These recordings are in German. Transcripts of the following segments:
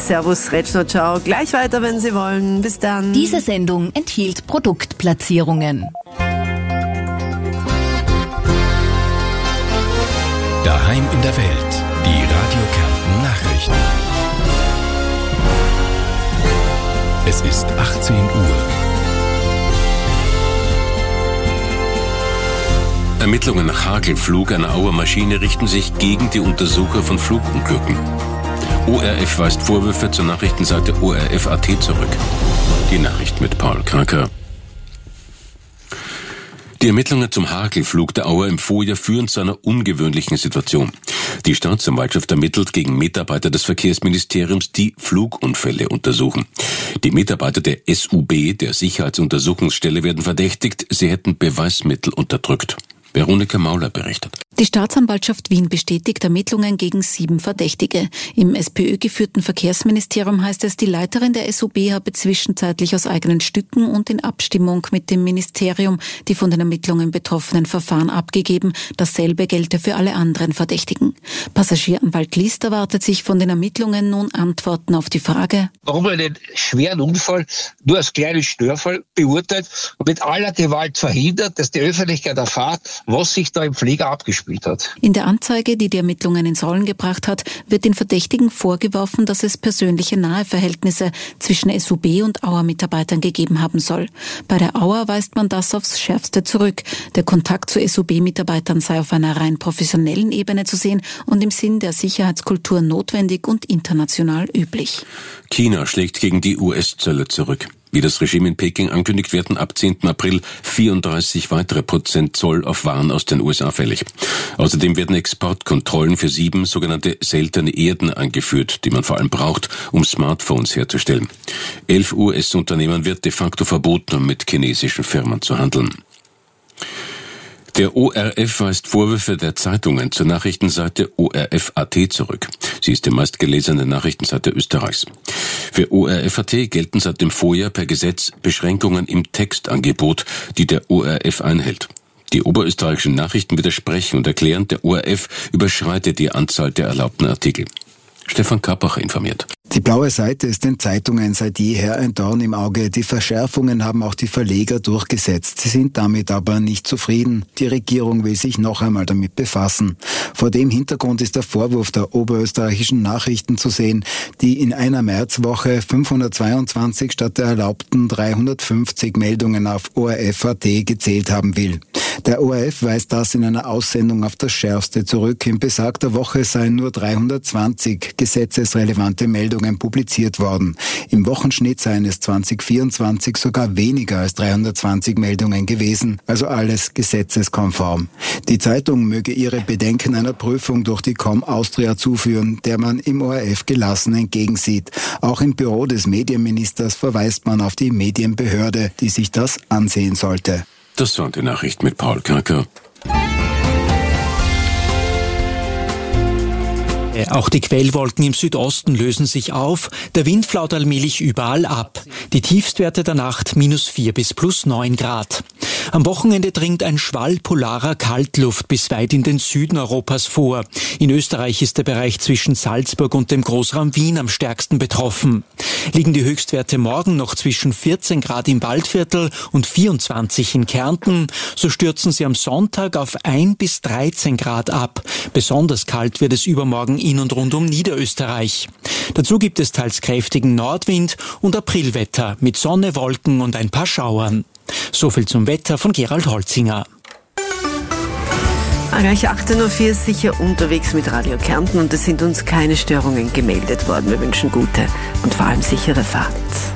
Servus, Retschno, ciao. Gleich weiter, wenn Sie wollen. Bis dann. Diese Sendung enthielt Produktplatzierungen. Daheim in der Welt. Die Radio Kärnten Nachrichten. Es ist 18 Uhr. Ermittlungen nach Hagelflug einer Auer Maschine richten sich gegen die Untersucher von Flugunglücken. ORF weist Vorwürfe zur Nachrichtenseite ORF.at zurück. Die Nachricht mit Paul Kraker. Die Ermittlungen zum Hagelflug der Auer im Vorjahr führen zu einer ungewöhnlichen Situation. Die Staatsanwaltschaft ermittelt gegen Mitarbeiter des Verkehrsministeriums, die Flugunfälle untersuchen. Die Mitarbeiter der SUB, der Sicherheitsuntersuchungsstelle, werden verdächtigt, sie hätten Beweismittel unterdrückt. Veronika Mauler berichtet. Die Staatsanwaltschaft Wien bestätigt Ermittlungen gegen 7 Verdächtige. Im SPÖ-geführten Verkehrsministerium heißt es, die Leiterin der SUB habe zwischenzeitlich aus eigenen Stücken und in Abstimmung mit dem Ministerium die von den Ermittlungen betroffenen Verfahren abgegeben. Dasselbe gelte für alle anderen Verdächtigen. Passagieranwalt List erwartet sich von den Ermittlungen nun Antworten auf die Frage, warum er den schweren Unfall nur als kleinen Störfall beurteilt und mit aller Gewalt verhindert, dass die Öffentlichkeit erfahrt, was sich da im Flieger abgespielt hat. In der Anzeige, die die Ermittlungen ins Rollen gebracht hat, wird den Verdächtigen vorgeworfen, dass es persönliche Naheverhältnisse zwischen SUB und Auer-Mitarbeitern gegeben haben soll. Bei der Auer weist man das aufs Schärfste zurück. Der Kontakt zu SUB-Mitarbeitern sei auf einer rein professionellen Ebene zu sehen und im Sinn der Sicherheitskultur notwendig und international üblich. China schlägt gegen die US-Zölle zurück. Wie das Regime in Peking ankündigt, werden ab 10. April 34 weitere Prozent Zoll auf Waren aus den USA fällig. Außerdem werden Exportkontrollen für 7 sogenannte seltene Erden eingeführt, die man vor allem braucht, um Smartphones herzustellen. 11 US-Unternehmen wird de facto verboten, um mit chinesischen Firmen zu handeln. Der ORF weist Vorwürfe der Zeitungen zur Nachrichtenseite ORF.at zurück. Sie ist die meistgelesene Nachrichtenseite Österreichs. Für ORF.at gelten seit dem Vorjahr per Gesetz Beschränkungen im Textangebot, die der ORF einhält. Die oberösterreichischen Nachrichten widersprechen und erklären, der ORF überschreite die Anzahl der erlaubten Artikel. Stefan Kappacher informiert. Die blaue Seite ist den Zeitungen seit jeher ein Dorn im Auge. Die Verschärfungen haben auch die Verleger durchgesetzt. Sie sind damit aber nicht zufrieden. Die Regierung will sich noch einmal damit befassen. Vor dem Hintergrund ist der Vorwurf der oberösterreichischen Nachrichten zu sehen, die in einer Märzwoche 522 statt der erlaubten 350 Meldungen auf ORF.at gezählt haben will. Der ORF weist das in einer Aussendung auf das Schärfste zurück. In besagter Woche seien nur 320 gesetzesrelevante Meldungen publiziert worden. Im Wochenschnitt seien es 2024 sogar weniger als 320 Meldungen gewesen, also alles gesetzeskonform. Die Zeitung möge ihre Bedenken einer Prüfung durch die Com Austria zuführen, der man im ORF gelassen entgegensieht. Auch im Büro des Medienministers verweist man auf die Medienbehörde, die sich das ansehen sollte. Das war die Nachricht mit Paul Kraker. Auch die Quellwolken im Südosten lösen sich auf. Der Wind flaut allmählich überall ab. Die Tiefstwerte der Nacht -4 bis +9 Grad. Am Wochenende dringt ein Schwall polarer Kaltluft bis weit in den Süden Europas vor. In Österreich ist der Bereich zwischen Salzburg und dem Großraum Wien am stärksten betroffen. Liegen die Höchstwerte morgen noch zwischen 14 Grad im Waldviertel und 24 in Kärnten, so stürzen sie am Sonntag auf 1 bis 13 Grad ab. Besonders kalt wird es übermorgen in und rund um Niederösterreich. Dazu gibt es teils kräftigen Nordwind und Aprilwetter mit Sonne, Wolken und ein paar Schauern. So viel zum Wetter von Gerald Holzinger. Gleich 18.04 Uhr sicher unterwegs mit Radio Kärnten und es sind uns keine Störungen gemeldet worden. Wir wünschen gute und vor allem sichere Fahrt.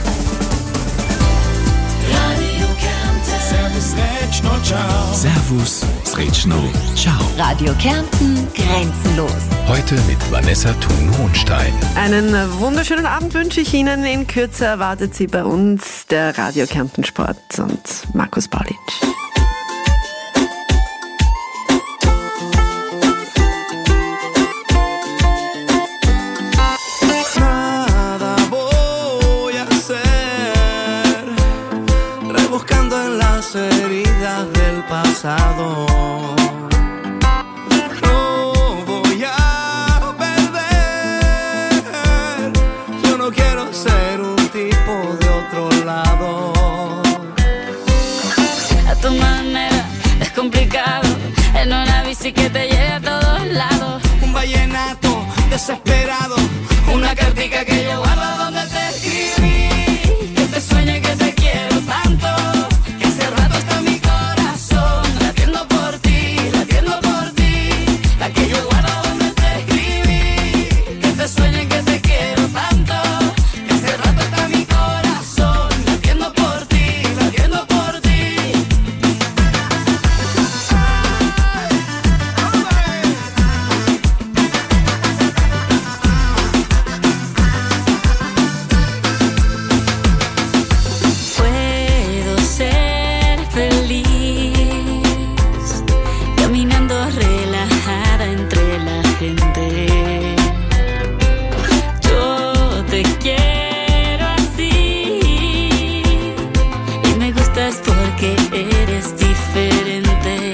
Servus, Sretschno, ciao. Radio Kärnten grenzenlos. Heute mit Vanessa Thun-Hohenstein. Einen wunderschönen Abend wünsche ich Ihnen. In Kürze erwartet Sie bei uns der Radio Kärnten Sport und Markus Paulitsch. Pasado. No voy a perder, yo no bici que te lleve a todos lados. Un vallenato desesperado, una cartica que yo guardo donde te escribí. Que te sueñe que te quiero tanto, que hace rato está mi corazón latiendo por ti, la que yo guardo donde te escribí. Que te sueñe que te quiero tanto, que hace rato está mi corazón latiendo por ti. Porque eres diferente.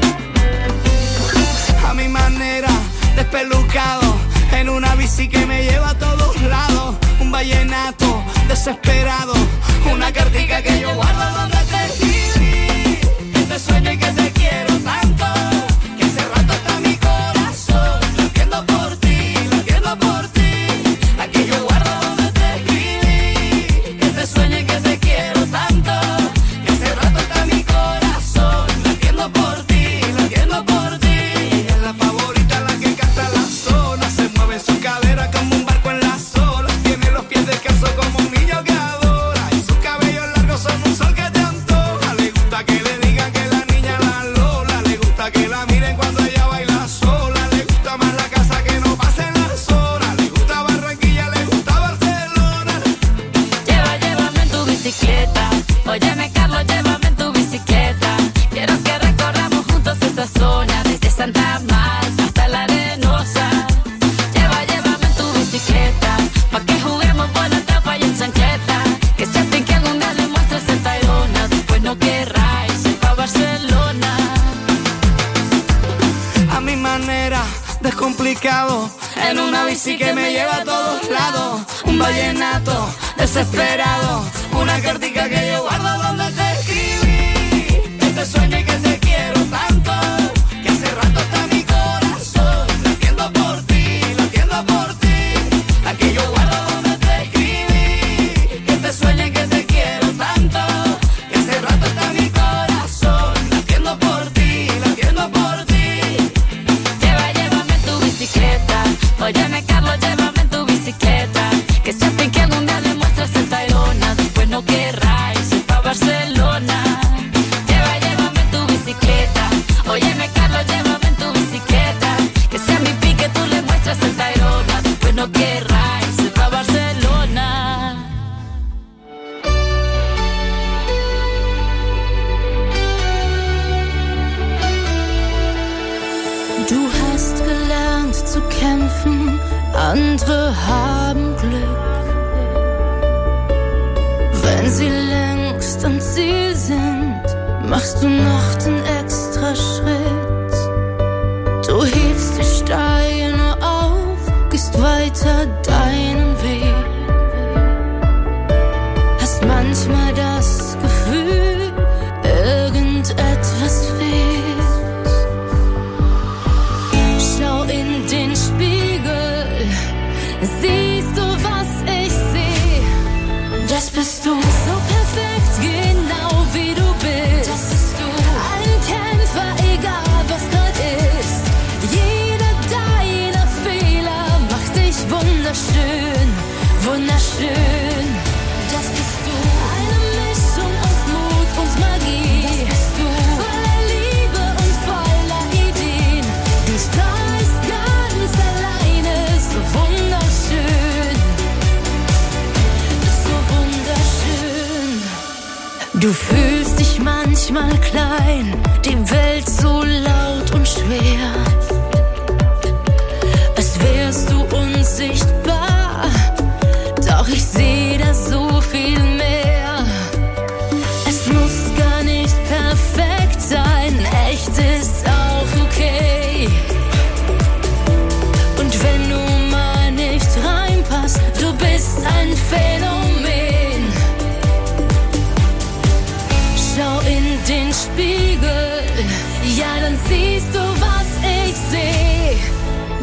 A mi manera, despelucado, en una bici que me lleva a todos lados. Un vallenato desesperado, una cartica que yo guardo donde te escribí. Que te sueño y que te quiero tanto, que hace rato está mi corazón latiendo por ti, la que yo guardo donde te escribí. Que te sueño y que te quiero tanto, óyeme Carlos, llévame en tu bicicleta. Quiero que recorramos juntos esa zona, desde Santa Marta hasta la Arenosa. Llévame en tu bicicleta, pa' que juguemos buena tapa y en chancleta. Que sienten que algún día le muestres el Tayrona, después no querráis ir pa' Barcelona. A mi manera, descomplicado, en una bici que me lleva a todos lados. Un vallenato desesperado, una cartica que yo guardo donde te escribí. Que te sueño y que te quiero tanto, que hace rato está mi corazón latiendo por ti, la que yo guardo donde te escribí. Que te sueño y que te quiero tanto, que hace rato está mi corazón latiendo por ti. Llévame en tu bicicleta, óyeme Carlos, llévame en tu bicicleta. Que siempre que algún día le muestras el Tayrona, después no querráis ir pa' Barcelona. Llévame en tu bicicleta, óyeme Carlos, llévame en tu bicicleta. Que sea mi pique, tú le muestras el Tayrona, después no querráis ir pa' Barcelona. Du hast gelernt zu kämpfen, andere haben Glück. Wenn sie längst am Ziel sind, machst du noch den extra Schritt. Du hebst die Steine auf, gehst weiter deinen Weg. Hast manchmal das Gefühl, irgendetwas fehlt. Schau in den Spiegel, siehst du, was ich sehe? Das bist du, so perfekt, genau wie du bist. Das bist du, ein Kämpfer, egal was grad ist. Jeder deiner Fehler macht dich wunderschön, wunderschön. Das bist du, eine Mischung aus Mut und Magie. Das bist du, voller Liebe und voller Ideen. Du strahlst ganz alleine, so wunderschön, so wunderschön. Du fühlst dich manchmal klein, die Welt so laut und schwer. Als wärst du unsichtbar, doch ich seh da so viel mehr. Es muss gar nicht perfekt sein, echt ist auch okay. Und wenn du mal nicht reinpasst, du bist ein Phänomen. Schau in den Spiegel, ja dann siehst du, was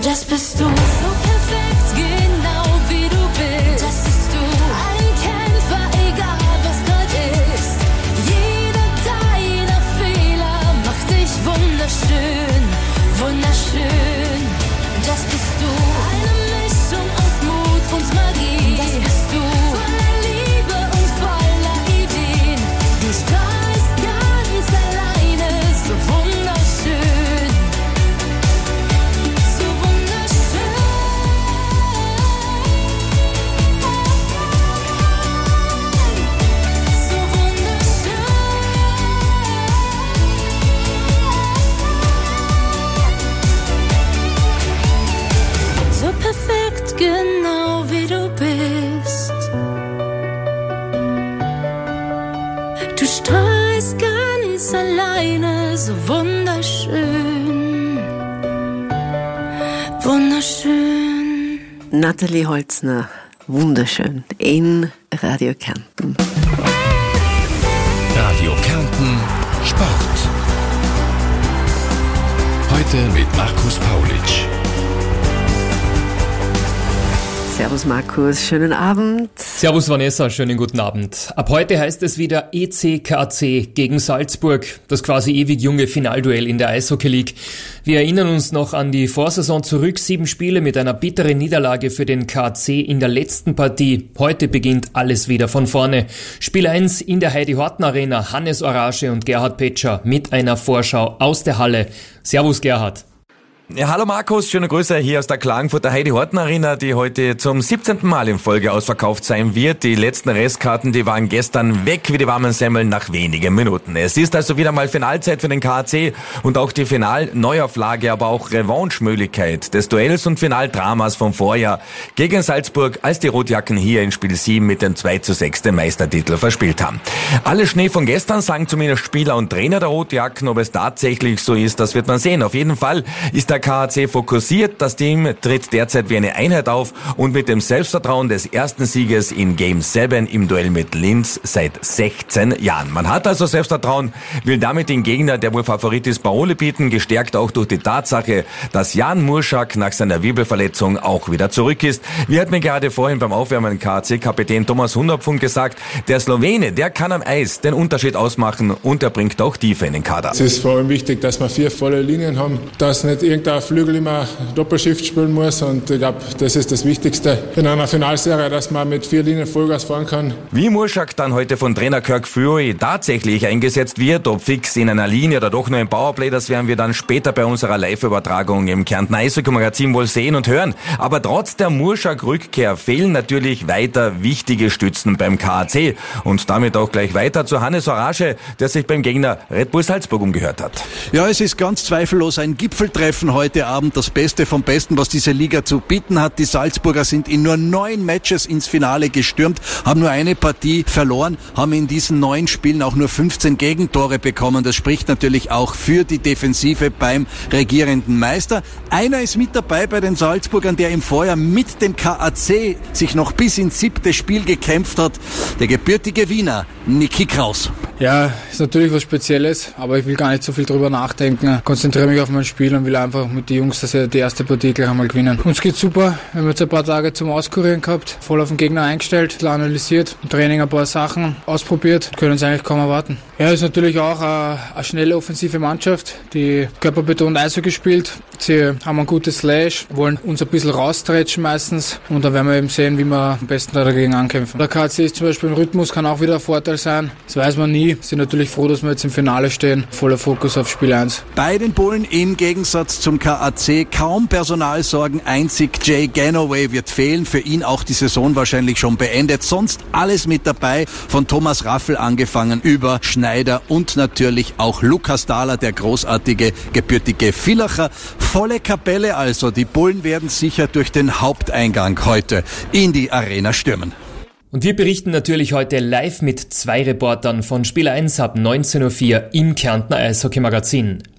Das bist du, so perfekt, genau wie du bist. Das bist du, ein Kämpfer, egal was grad ist. Jeder deiner Fehler macht dich wunderschön, wunderschön. Das bist du, eine Mischung aus Mut und Magie. Das bist du, voller Liebe und voller Ideen. Du strahlst ganz alleine, so wunderschön, so wunderschön, so wunderschön. So perfekt, genau wie du bist. Du strahlst ganz alleine, so wunderschön, wunderschön. Nathalie Holzner, wunderschön, in Radio Kärnten. Radio Kärnten Sport. Heute mit Markus Paulitsch. Servus Markus, schönen Abend. Servus Vanessa, schönen guten Abend. Ab heute heißt es wieder EC-KAC gegen Salzburg, das quasi ewig junge Finalduell in der Eishockey League. Wir erinnern uns noch an die Vorsaison zurück, 7 Spiele mit einer bitteren Niederlage für den KAC in der letzten Partie. Heute beginnt alles wieder von vorne. Spiel 1 in der Heidi-Horten-Arena, Hannes Orage und Gerhard Petscher mit einer Vorschau aus der Halle. Servus Gerhard. Ja, hallo Markus, schöne Grüße hier aus der Klagenfurter Heidi-Horten-Arena, die heute zum 17. Mal in Folge ausverkauft sein wird. Die letzten Restkarten, die waren gestern weg wie die warmen Semmeln nach wenigen Minuten. Es ist also wieder mal Finalzeit für den KAC und auch die Final-Neuauflage, aber auch Revanche-Möglichkeit des Duells und Finaldramas vom Vorjahr gegen Salzburg, als die Rotjacken hier in Spiel 7 mit dem 2:6 den Meistertitel verspielt haben. Alles Schnee von gestern, sagen zumindest Spieler und Trainer der Rotjacken. Ob es tatsächlich so ist, das wird man sehen. Auf jeden Fall ist der KAC fokussiert, das Team tritt derzeit wie eine Einheit auf und mit dem Selbstvertrauen des ersten Sieges in Game 7 im Duell mit Linz seit 16 Jahren. Man hat also Selbstvertrauen, will damit den Gegner, der wohl Favorit ist, Parole bieten, gestärkt auch durch die Tatsache, dass Jan Murschak nach seiner Wirbelverletzung auch wieder zurück ist. Wie hat mir gerade vorhin beim Aufwärmen KAC-Kapitän Thomas Hunderpfund gesagt, der Slowene, der kann am Eis den Unterschied ausmachen und er bringt auch Tiefe in den Kader. Es ist vor allem wichtig, dass wir 4 volle Linien haben, dass nicht irgendein Flügel immer Doppelschicht spielen muss und ich glaube, das ist das Wichtigste in einer Finalserie, dass man mit 4 Linien Vollgas fahren kann. Wie Murschak dann heute von Trainer Kirk Fury tatsächlich eingesetzt wird, ob fix in einer Linie oder doch nur im Powerplay, das werden wir dann später bei unserer Live-Übertragung im Kärntner Eishockey-Magazin wohl sehen und hören. Aber trotz der Murschak-Rückkehr fehlen natürlich weiter wichtige Stützen beim KAC und damit auch gleich weiter zu Hannes Orage, der sich beim Gegner Red Bull Salzburg umgehört hat. Ja, es ist ganz zweifellos ein Gipfeltreffen heute Abend, das Beste vom Besten, was diese Liga zu bieten hat. Die Salzburger sind in nur 9 Matches ins Finale gestürmt, haben nur eine Partie verloren, haben in diesen 9 Spielen auch nur 15 Gegentore bekommen. Das spricht natürlich auch für die Defensive beim regierenden Meister. Einer ist mit dabei bei den Salzburgern, der im Vorjahr mit dem KAC sich noch bis ins 7. Spiel gekämpft hat. Der gebürtige Wiener, Niki Kraus. Ja, ist natürlich was Spezielles, aber ich will gar nicht so viel drüber nachdenken. Konzentriere mich auf mein Spiel und will einfach mit den Jungs, dass wir die erste Partie gleich einmal gewinnen. Uns geht's super. Wir haben jetzt ein paar Tage zum Auskurieren gehabt, voll auf den Gegner eingestellt, analysiert, im Training ein paar Sachen ausprobiert, können uns eigentlich kaum erwarten. Ja, ist natürlich auch eine schnelle offensive Mannschaft, die körperbetont Eishockey spielt. Sie haben ein gutes Slash, wollen uns ein bisschen rausstretchen meistens und dann werden wir eben sehen, wie wir am besten dagegen ankämpfen. Der KAC ist zum Beispiel im Rhythmus, kann auch wieder ein Vorteil sein. Das weiß man nie. Sind natürlich froh, dass wir jetzt im Finale stehen. Voller Fokus auf Spiel 1. Bei den Bullen im Gegensatz zum KAC kaum Personalsorgen. Einzig Jay Ganaway wird fehlen. Für ihn auch die Saison wahrscheinlich schon beendet. Sonst alles mit dabei. Von Thomas Raffel angefangen über Schneider und natürlich auch Lukas Dahler, der großartige gebürtige Villacher. Volle Kapelle also. Die Bullen werden sicher durch den Haupteingang heute in die Arena stürmen. Und wir berichten natürlich heute live mit 2 Reportern von Spiel 1 ab 19:04 Uhr im Kärntner Eishockey-Magazin.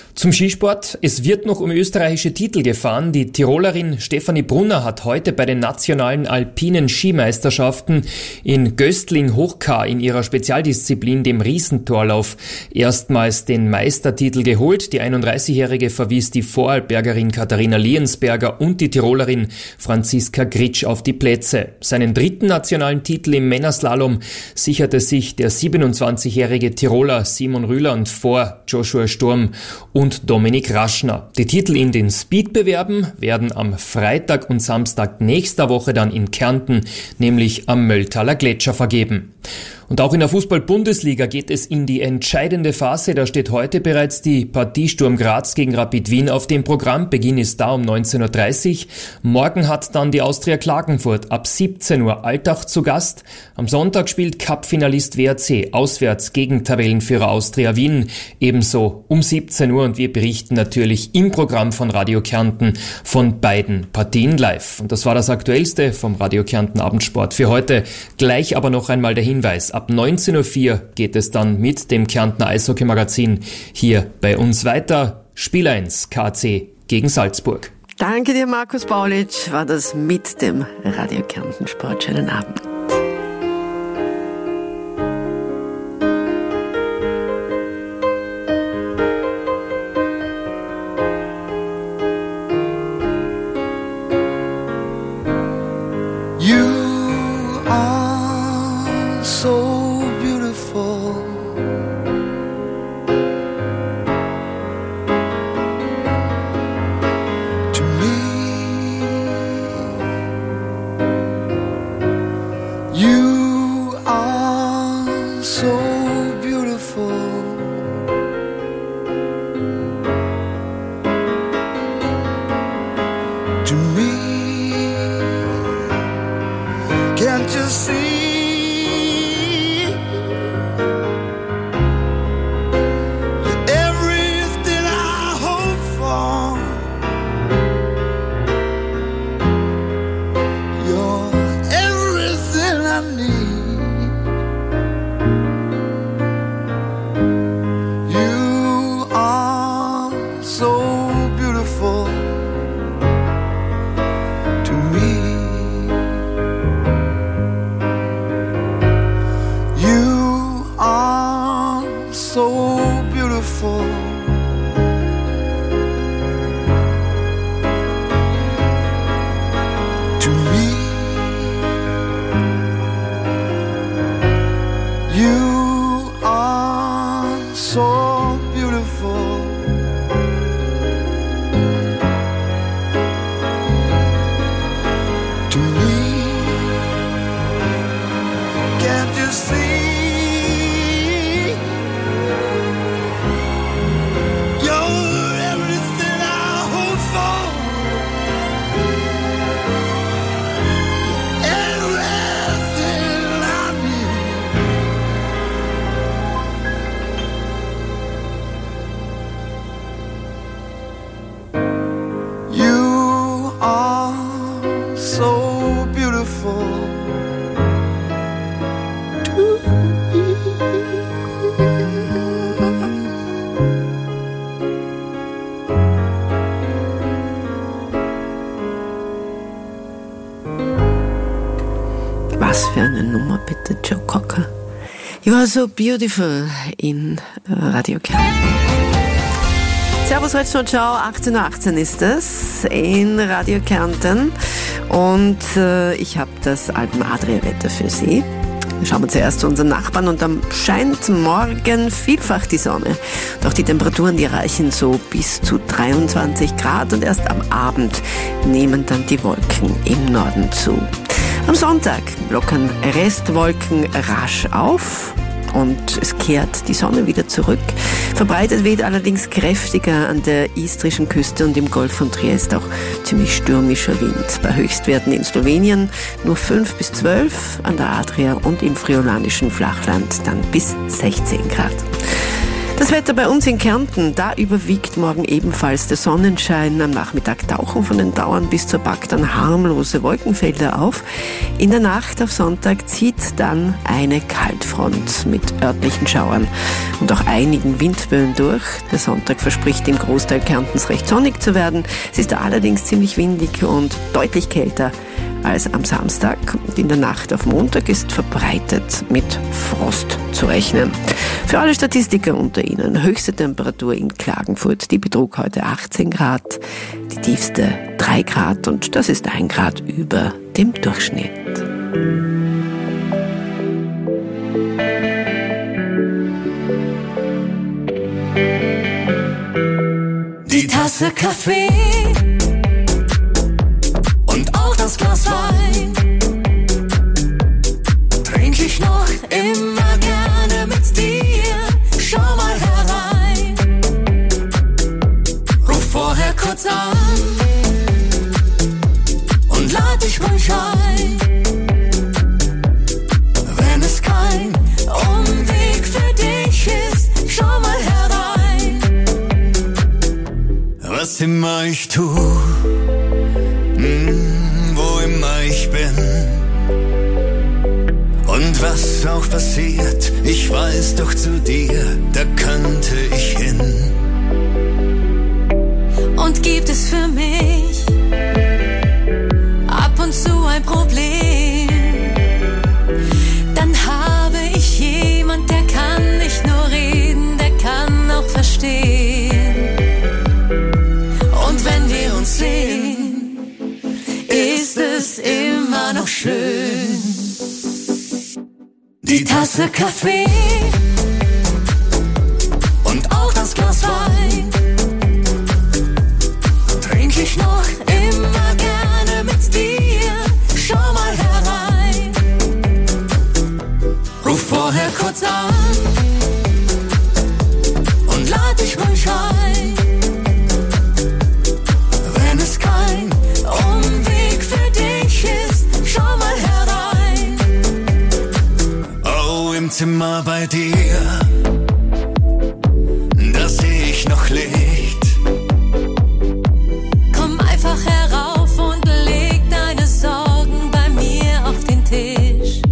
Zum Skisport. Es wird noch um österreichische Titel gefahren. Die Tirolerin Stefanie Brunner hat heute bei den nationalen alpinen Skimeisterschaften in Göstling-Hochkar in ihrer Spezialdisziplin, dem Riesentorlauf, erstmals den Meistertitel geholt. Die 31-Jährige verwies die Vorarlbergerin Katharina Liensberger und die Tirolerin Franziska Gritsch auf die Plätze. Seinen dritten nationalen Titel im Männerslalom sicherte sich der 27-jährige Tiroler Simon Rühland vor Joshua Sturm und Dominik Raschner. Die Titel in den Speedbewerben werden am Freitag und Samstag nächster Woche dann in Kärnten, nämlich am Mölltaler Gletscher, vergeben. Und auch in der Fußball-Bundesliga geht es in die entscheidende Phase. Da steht heute bereits die Partie Sturm Graz gegen Rapid Wien auf dem Programm. Beginn ist da um 19.30 Uhr. Morgen hat dann die Austria Klagenfurt ab 17 Uhr Altach zu Gast. Am Sonntag spielt Cup-Finalist WRC auswärts gegen Tabellenführer Austria Wien. Ebenso um 17 Uhr. Und wir berichten natürlich im Programm von Radio Kärnten von beiden Partien live. Und das war das Aktuellste vom Radio Kärnten Abendsport für heute. Gleich aber noch einmal der Hinweis. Ab 19.04 Uhr geht es dann mit dem Kärntner Eishockey-Magazin hier bei uns weiter. Spiel 1, KAC gegen Salzburg. Danke dir, Markus Paulitsch. War das mit dem Radio Kärnten Sport. Schönen Abend. Was für eine Nummer bitte, Joe Cocker. You are so beautiful in Radio Kärnten. Servus, Retsch und Ciao, 18.18 Uhr ist es in Radio Kärnten. Und ich habe das Alpen-Adria-Wetter für Sie. Schauen wir zuerst zu unseren Nachbarn und dann scheint morgen vielfach die Sonne. Doch die Temperaturen, die reichen so bis zu 23 Grad und erst am Abend nehmen dann die Wolken im Norden zu. Am Sonntag lockern Restwolken rasch auf und es kehrt die Sonne wieder zurück. Verbreitet weht allerdings kräftiger an der istrischen Küste und im Golf von Triest auch ziemlich stürmischer Wind. Bei Höchstwerten in Slowenien nur 5 bis 12, an der Adria und im friolanischen Flachland dann bis 16 Grad. Das Wetter bei uns in Kärnten, da überwiegt morgen ebenfalls der Sonnenschein. Am Nachmittag tauchen von den Dauern bis zur Back dann harmlose Wolkenfelder auf. In der Nacht auf Sonntag zieht dann eine Kaltfront mit örtlichen Schauern und auch einigen Windböen durch. Der Sonntag verspricht im Großteil Kärntens recht sonnig zu werden. Es ist da allerdings ziemlich windig und deutlich kälter als am Samstag. Und in der Nacht auf Montag ist verbreitet mit Frost zu rechnen. Für alle Statistiker unter Ihnen, höchste Temperatur in Klagenfurt, die betrug heute 18 Grad, die tiefste 3 Grad und das ist 1 Grad über dem Durchschnitt. Die Tasse Kaffee und auch das Glas Wein trink ich noch immer gerne mit dir. Schau mal herein, ruf vorher kurz an und lad dich ruhig ein. Wenn es kein Umweg für dich ist, schau mal herein. Was immer ich tu, wo immer ich bin und was auch passiert, ich weiß doch zu dir, da könnte ich hin. Und gibt es für mich ab und zu ein Problem, dann habe ich jemand, der kann nicht nur reden, der kann auch verstehen. Und wenn wir uns sehen, ist es immer noch schön. Die Tasse Kaffee und auch das Glas Wein trink ich noch immer gerne mit dir. Schau mal herein, ruf vorher kurz an und lad dich ruhig ein. Wenn es kein Umweg für dich ist, schau mal herein. Oh, im Zimmer bei dir, da seh ich noch Licht. Komm einfach herauf und leg deine Sorgen bei mir auf den Tisch.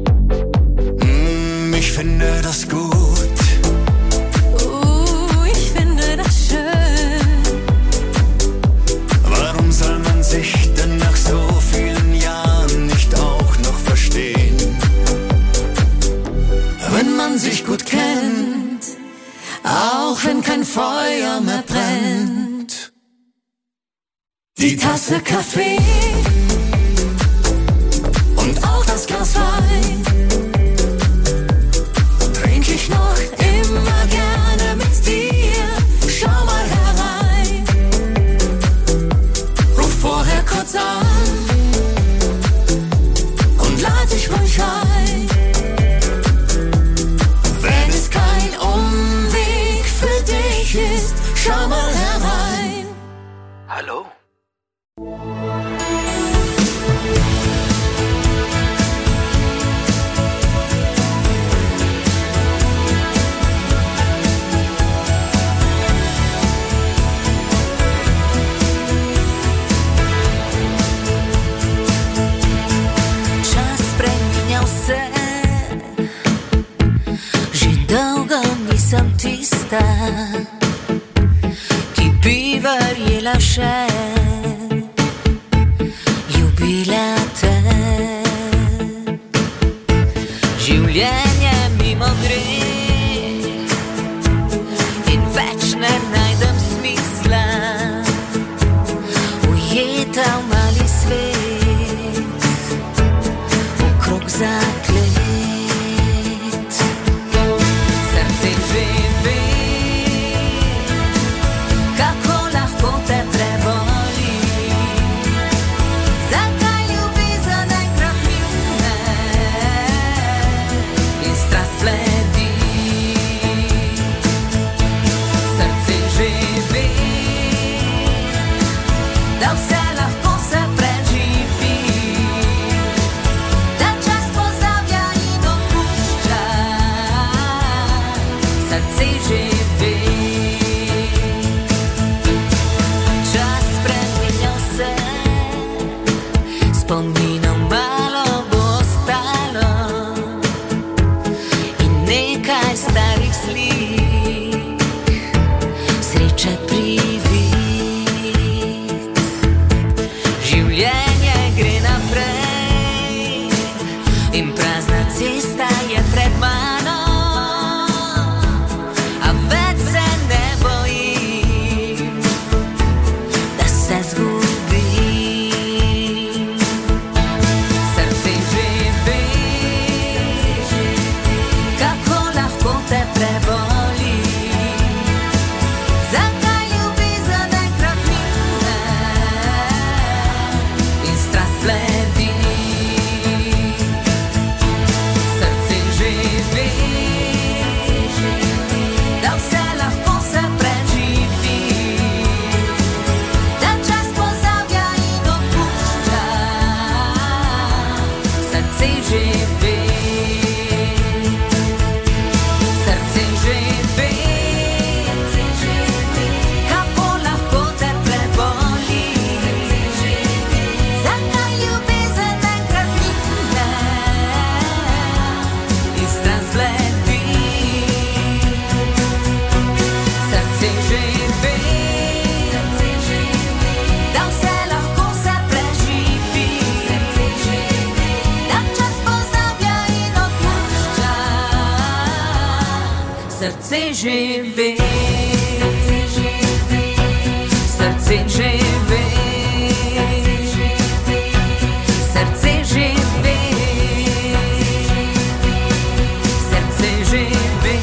Ich finde das gut. Ich finde das schön. Warum soll man sich denn nach so vielen Jahren nicht auch noch verstehen? Wenn man sich gut kennt, auch wenn kein Feuer mehr brennt. Die Tasse Kaffee und auch das Glas Wein trink ich noch immer gerne mit dir. Schau mal herein, ruf vorher kurz an und lad dich ruhig ein. Wenn es kein Umweg für dich ist, schau mal herein. Hallo? Čas preminjal se, že dolgo nisem tista, ki bi verjela še, ljubila te. Življenje mimo gre in več ne najdem smisla, ujeta v mali svet, okrog zaklet. Srce že ve, kako lahko te preboli. Zakaj ljubezen enkrat mine in strast bledi. Srce že ve, da vse lahko se preživi, da čas pozablja Празнаци стая пред мано, а вече се не боим да се сгубим. Сърце живи, како лахко те преболи. Закай люби за ден крат мине и страст бледи. Сърце живи, да все лахко се преживи. Да час позабя и допуща. Сърце живи, сърце живи, како лахко те преболи. Закай люби за ден крат мине и страст бледи. Сърце живи, да все лахко се преживи. Да час позабя и допуща. Сърце живи, сърце живи, сърце живи, сърце живи.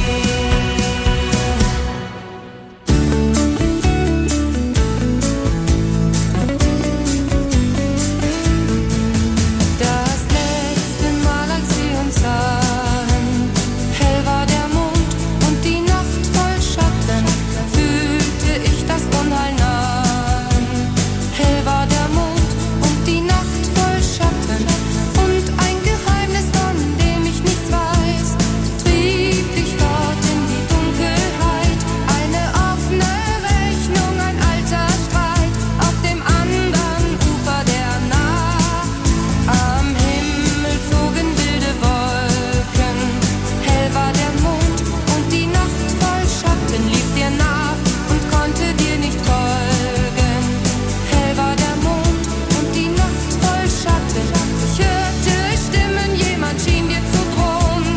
Das letzte Mal, als wir uns sahen, hell war der Mond und die Nacht voll Schatten, fühlte ich das Unheil nahen. Hell war der Mond und die Nacht voll Schatten und ein Geheimnis, von dem ich nichts weiß, trieb dich fort in die Dunkelheit. Eine offene Rechnung, ein alter Streit auf dem anderen Ufer der Nacht. Am Himmel zogen wilde Wolken, hell war der Mond und die Nacht voll Schatten lief dir nach und konnte dir nicht folgen. Hell war der Mond und die Nacht voll Schatten. Ich hörte Stimmen, jemand schien dir zu drohen.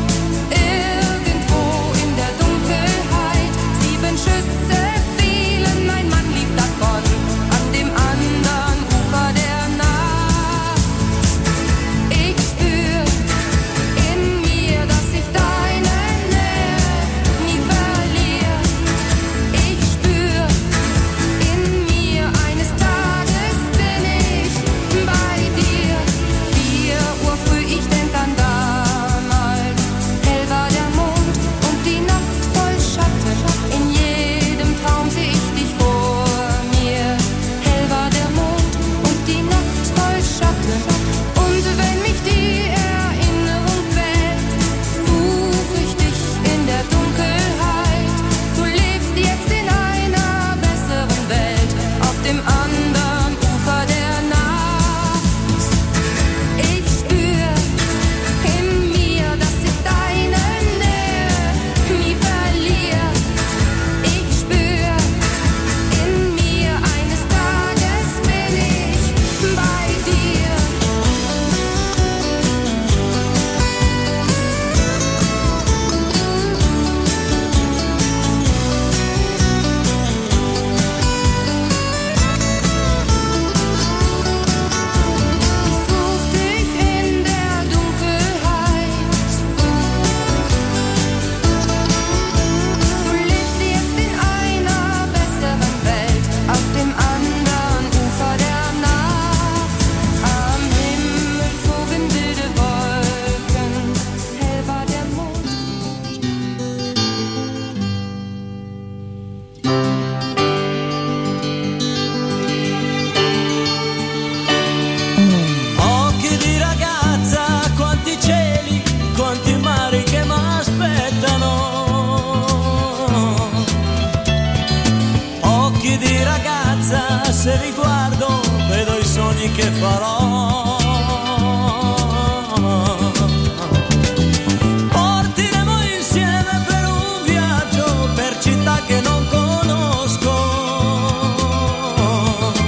Irgendwo in der Dunkelheit, 7 Schüsse fielen, mein Mann lief davon an dem anderen Ufer der Nacht. Ich spür in mir, dass ich deine Nähe nie verliere. Ich spür in mir, eines Tages bin ich bei dir. 4 Uhr früh, ich denk an damals. Hell war der Mond und die Nacht voll Schatten. In jedem Traum seh ich dich vor mir. Hell war der Mond und die Nacht voll Schatten. Und wenn mich die Erinnerung quält, such ich dich in der Dunkelheit. Du lebst jetzt in einer besseren Welt, auf dem anderen Ufer der Nacht. Ich spür in mir, dass ich deine Nähe nie verliere. Ich spür in mir, eines Tages bin ich bei dir. Ich such dich in der Dunkelheit. Du lebst jetzt in einer besseren Welt, auf dem anderen Ufer der Nacht. Am Himmel zogen wilde Wolken, hell war der Mond. Occhi di ragazza, quanti cieli, quanti mari che m'aspettano. Occhi di ragazza, se li guardo, vedo i sogni che farò. Partiremo insieme per un viaggio, per città che non conosco.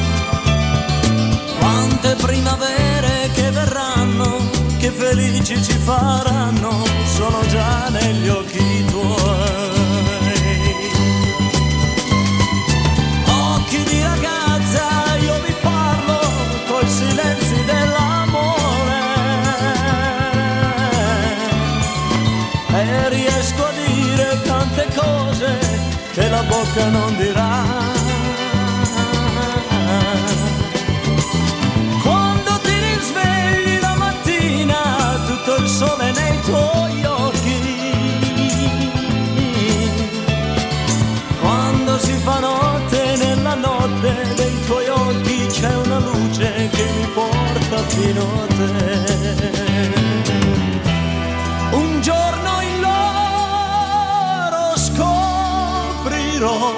Quante primavere che verranno, che felici ci si faranno sono già negli occhi tuoi. Occhi di ragazza, io vi parlo coi silenzi dell'amore e riesco a dire tante cose che la bocca non dirà. Il sole nei tuoi occhi, quando si fa notte, nella notte dei tuoi occhi c'è una luce che mi porta fino a te. Un giorno in loro scoprirò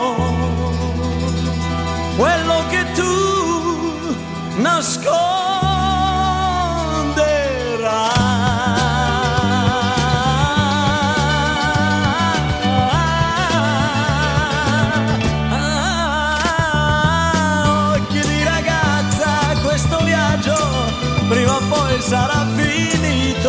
quello che tu nasconderai. Prima o poi sarà finito.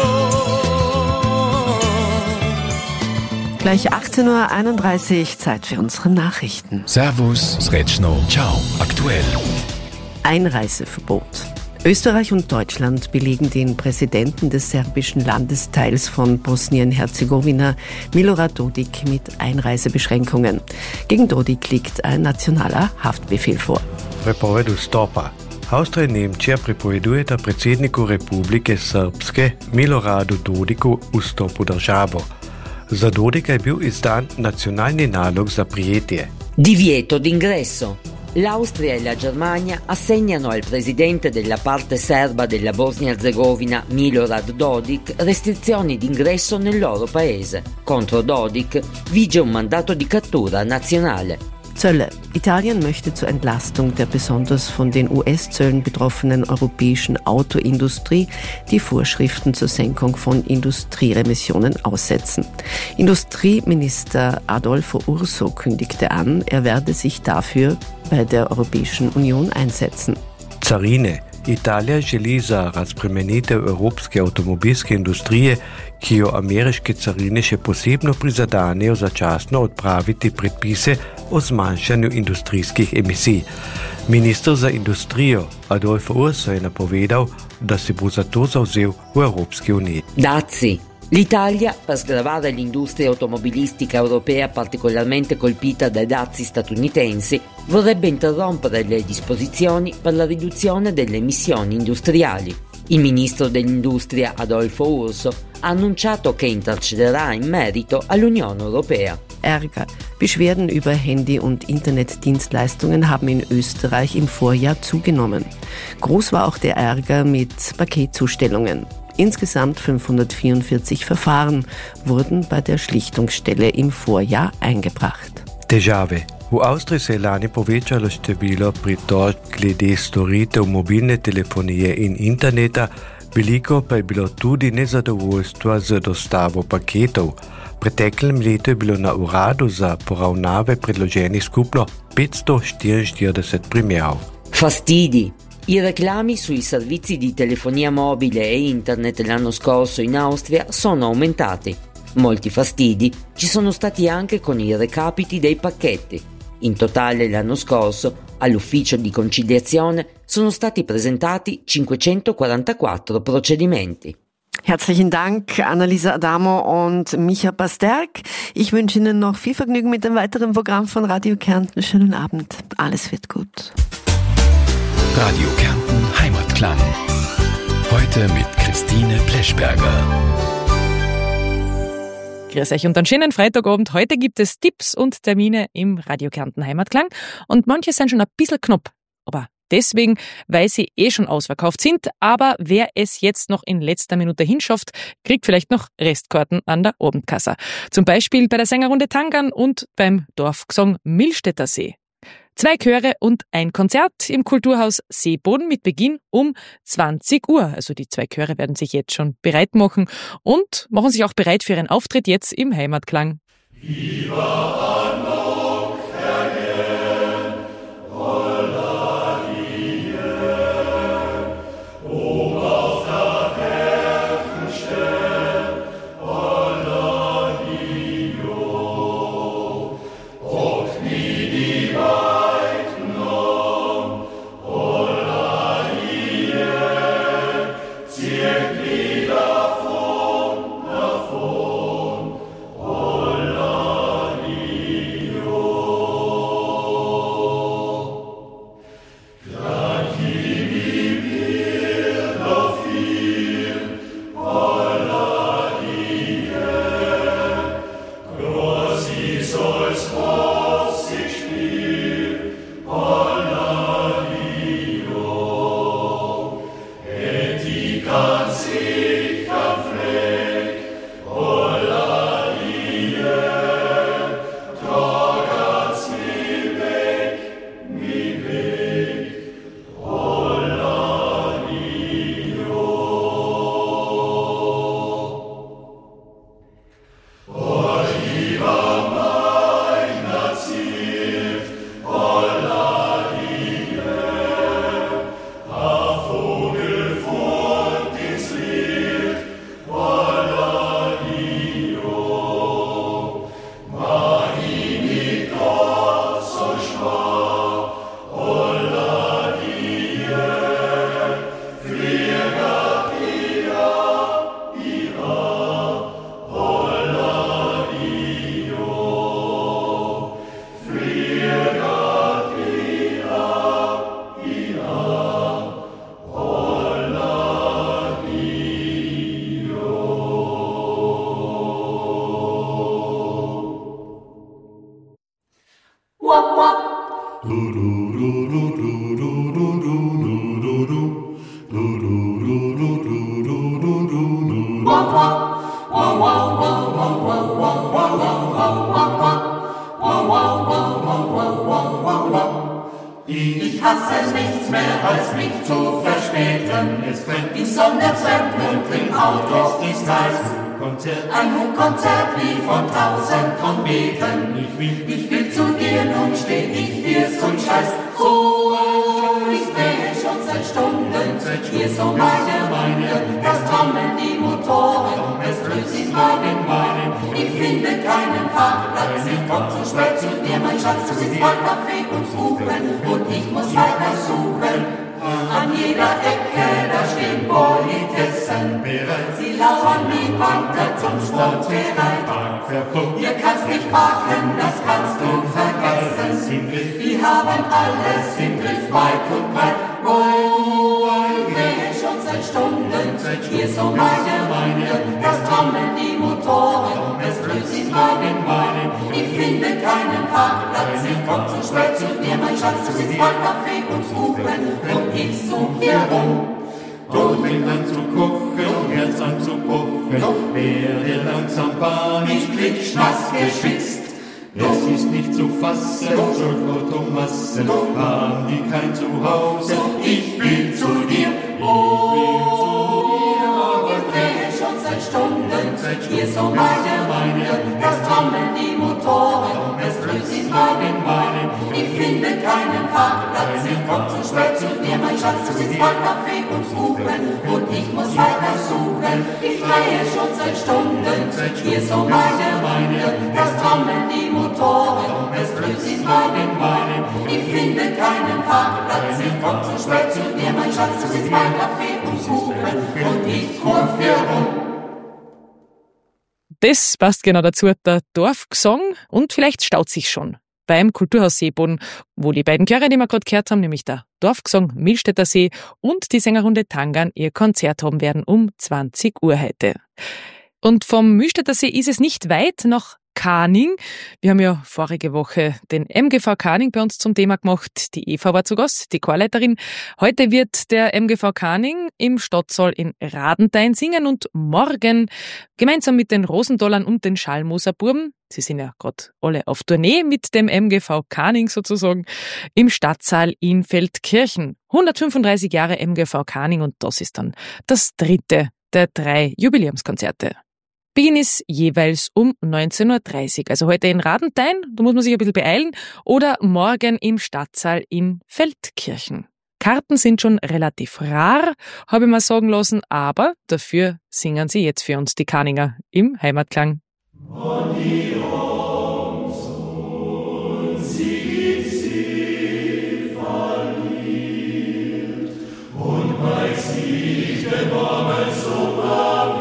Gleich 18:31 Uhr, Zeit für unsere Nachrichten. Servus, Srećno, ciao, aktuell. Einreiseverbot. Österreich und Deutschland belegen den Präsidenten des serbischen Landesteils von Bosnien-Herzegowina, Milorad Dodik, mit Einreisebeschränkungen. Gegen Dodik liegt ein nationaler Haftbefehl vor. Prepovedu stopa. Austrija i Nemčija prepovedujeta predsedniku Republike Srpske Miloradu Dodiku vstop v državo. Za Dodika je bil izdan nacionalni nalog za prijetje. Divieto d'ingresso. L'Austria e la Germania assegnano al presidente della parte serba della Bosnia-Herzegovina, Milorad Dodik, restrizioni d'ingresso nel loro paese. Contro Dodik vige un mandato di cattura nazionale. Zölle. Italien möchte zur Entlastung der besonders von den US-Zöllen betroffenen europäischen Autoindustrie die Vorschriften zur Senkung von Industrieemissionen aussetzen. Industrieminister Adolfo Urso kündigte an, er werde sich dafür bei der Europäischen Union einsetzen. Carine. Italija želi za razbremenitev evropske avtomobilske industrije, ki jo ameriške carine še posebno prizadanejo, začasno odpraviti predpise o zmanjšanju industrijskih emisij. Minister za industrijo Adolfo Urso je napovedal, da se bo za to zavzel v Evropski uniji. Dazi. L'Italia, per sgravare l'industria automobilistica europea particolarmente colpita dai dazi statunitensi, vorrebbe interrompere le disposizioni per la riduzione delle emissioni industriali. Il ministro dell'industria Adolfo Urso ha annunciato che intercederà in merito all'Unione Europea. Ärger. Beschwerden über Handy- und Internetdienstleistungen haben in Österreich im Vorjahr zugenommen. Groß war auch der Ärger mit Paketzustellungen. Insgesamt 544 Verfahren wurden bei der Schlichtungsstelle im Vorjahr eingebracht. Težave. V Avstriji se je lani povečalo število pritožb glede storitev mobilne telefonije in interneta, veliko pa je bilo tudi nezadovoljstva z dostavo paketov. V preteklem letu je bilo na uradu za poravnave predloženih skupno 544 primerov. Fastidi. I reclami sui servizi di telefonia mobile e internet l'anno scorso in Austria sono aumentati. Molti fastidi ci sono stati anche con i recapiti dei pacchetti. In totale l'anno scorso all'ufficio di conciliazione sono stati presentati 544 procedimenti. Herzlichen Dank, Annalisa Adamo und Micha Pasterk. Ich wünsche Ihnen noch viel Vergnügen mit dem weiteren Programm von Radio Kärnten. Schönen Abend. Alles wird gut. Radio Kärnten Heimatklang. Heute mit Christine Pleschberger. Grüß euch und einen schönen Freitagabend. Heute gibt es Tipps und Termine im Radio Kärnten Heimatklang und manche sind schon ein bisschen knapp. Aber deswegen, weil sie schon ausverkauft sind. Aber wer es jetzt noch in letzter Minute hinschafft, kriegt vielleicht noch Restkarten an der Abendkasse. Zum Beispiel bei der Sängerrunde Tangern und beim Dorfgesang Millstätter See. 2 Chöre und ein Konzert im Kulturhaus Seeboden mit Beginn um 20 Uhr. Also die 2 Chöre werden sich jetzt schon bereit machen und machen sich auch bereit für ihren Auftritt jetzt im Heimatklang. Stern Ich hasse nichts mehr, als mich zu verspäten. Es brennt, die Sonne brennt und im Auto ist heiß. Ein Konzert wie von 1000 Trompeten. Ich will zu dir, nun steh ich hier so ein Scheiß. Ich stehe schon seit Stunden, hier so meine, das trommeln die Motoren, es grüßt sich meinen. Ich finde keinen Parkplatz, ich komm zu spät zu dir, mein Schatz, du sitzt beim Kaffee und Kuchen und ich muss weiter suchen. An jeder Ecke, da stehen Politessen bereit. Sie lauern wie Panther zum Sport bereit. Ihr kannst nicht parken, das kannst du vergessen. Wir haben alles im Griff, weit und breit. Ich drehe schon seit Stunden, hier so meine, das trommeln die Motoren, es grüßt sich meinen. Ich finde keinen Parkplatz, ich komm zu spät zu dir, mein Schatz, du sitzt beim Kaffee und Kuchen und ich such hier rum. Brot fängt an zu kochen, Herz an zu pochen, werde langsam panisch, klitschnass geschwitzt. Es ist nicht zu fassen, solch Automassen haben die kein Zuhause. Ich will zu dir, Ich drehe schon seit Stunden, hier so meine, das trommeln die Motoren, es grüßt sich meinen. Ich finde keinen Parkplatz, ich komm zu spät zu dir, mein Schatz, du sitzt beim Kaffee und Kuchen und ich muss weiter suchen. Ich drehe schon seit Stunden, hier so meine, das trommeln die Motoren, es grüßt sich meinen. Ich finde keinen Parkplatz, ich komm zu spät zu dir, mein Schatz, du sitzt beim Kaffee und Kuchen und ich kurv hier rum. Das passt genau dazu, der Dorfgesang, und vielleicht staut sich schon beim Kulturhaus Seeboden, wo die beiden Chöre, die wir gerade gehört haben, nämlich der Dorfgesang Millstätter See und die Sängerrunde Tangan, ihr Konzert haben werden um 20 Uhr heute. Und vom Millstätter See ist es nicht weit nach Kaning. Wir haben ja vorige Woche den MGV Kaning bei uns zum Thema gemacht. Die Eva war zu Gast, die Chorleiterin. Heute wird der MGV Kaning im Stadtsaal in Radenthein singen und morgen gemeinsam mit den Rosendollern und den Schallmoser Buben, sie sind ja gerade alle auf Tournee mit dem MGV Kaning sozusagen, im Stadtsaal in Feldkirchen. 135 Jahre MGV Kaning und das ist dann das 3. der 3 Jubiläumskonzerte. Beginn ist jeweils um 19.30 Uhr. Also heute in Radenthein, da muss man sich ein bisschen beeilen, oder morgen im Stadtsaal in Feldkirchen. Karten sind schon relativ rar, habe ich mal sagen lassen, aber dafür singen sie jetzt für uns die Kaninger im Heimatklang. Und bei sich der Baum so brav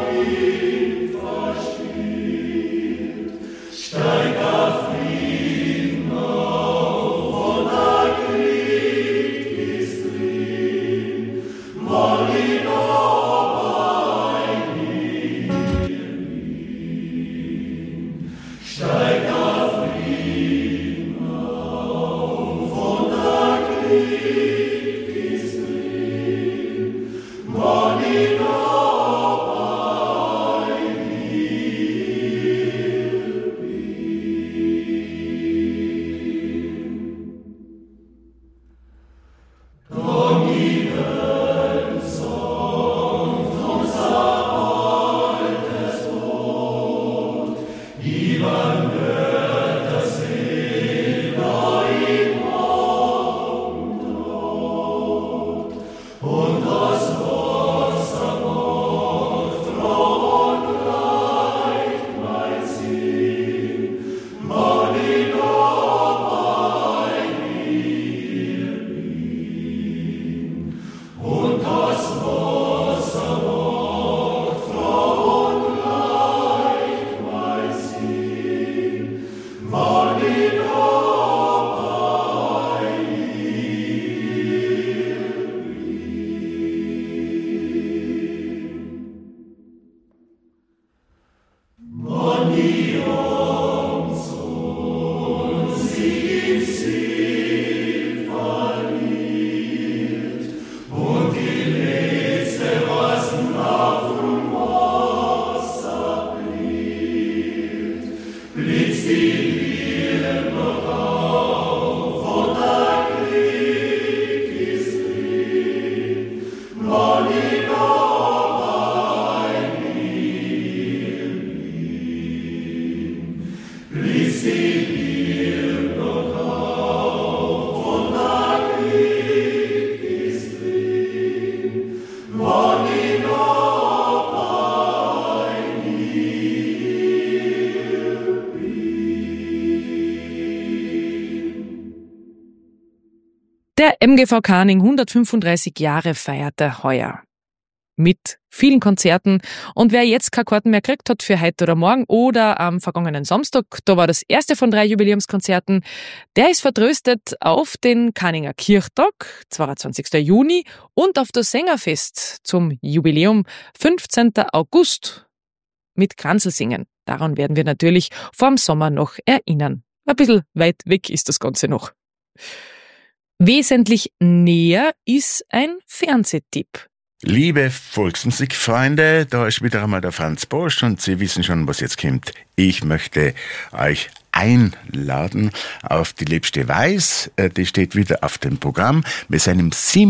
steigt der Frieden auf und der Krieg ist drin, weil ihn aber ein steigt der Frieden auf und der Krieg ist drin, weil ihn MGV Kahning 135 Jahre feiert er heuer. Mit vielen Konzerten. Und wer jetzt keine Karten mehr kriegt hat für heute oder morgen oder am vergangenen Samstag, da war das erste von 3 Jubiläumskonzerten, der ist vertröstet auf den Kahninger Kirchtag, 22. Juni, und auf das Sängerfest zum Jubiläum 15. August mit Kranzelsingen. Daran werden wir natürlich vorm Sommer noch erinnern. Ein bisschen weit weg ist das Ganze noch. Wesentlich näher ist ein Fernsehtipp. Liebe Volksmusikfreunde, da ist wieder einmal der Franz Bosch und Sie wissen schon, was jetzt kommt. Ich möchte euch einladen auf die Liebste Weiß. Die steht wieder auf dem Programm mit seinem